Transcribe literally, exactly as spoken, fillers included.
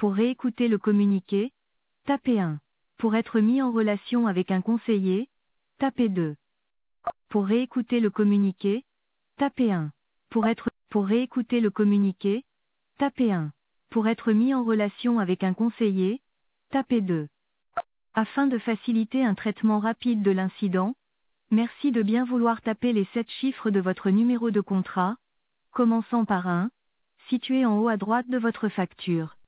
Pour réécouter le communiqué, tapez un. Pour être mis en relation avec un conseiller, tapez deux. Pour réécouter le communiqué, tapez un. Pour être, pour réécouter le communiqué, tapez un. Pour être mis en relation avec un conseiller, tapez deux. Afin de faciliter un traitement rapide de l'incident, merci de bien vouloir taper les sept chiffres de votre numéro de contrat, commençant par un, situé en haut à droite de votre facture.